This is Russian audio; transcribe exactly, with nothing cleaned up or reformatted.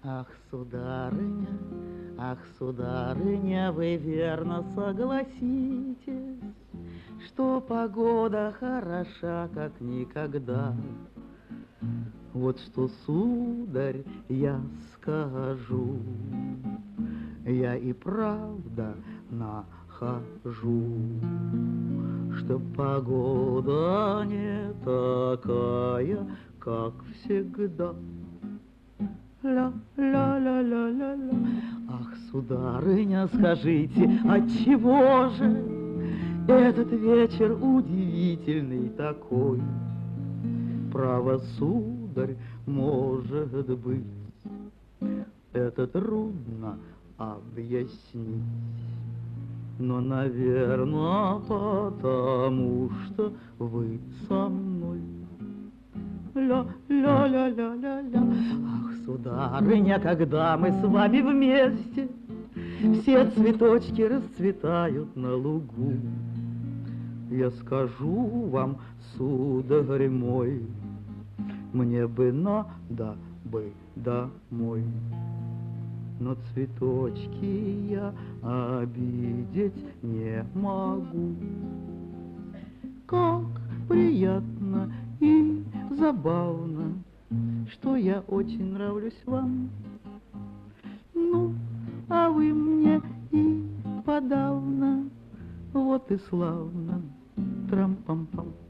Ах, сударыня, ах, сударыня, вы верно согласитесь, что погода хороша, как никогда. Вот что, сударь, я скажу, я и правда нахожу, что погода не такая, как всегда. Ля-ля-ля-ля-ля-ля. Ах, сударыня, скажите, отчего же этот вечер удивительный такой? Право, сударь, может быть, это трудно объяснить, но, наверное, потому что вы со мной. Ля-ля-ля-ля-ля-ля. Ах, сударыня, когда мы с вами вместе, все цветочки расцветают на лугу. Я скажу вам, сударь мой, мне бы надо бы домой, но цветочки я обидеть не могу. Как приятно и забавно, что я очень нравлюсь вам. Ну, а вы мне и подавно, вот и славно. Трам-пам-пам.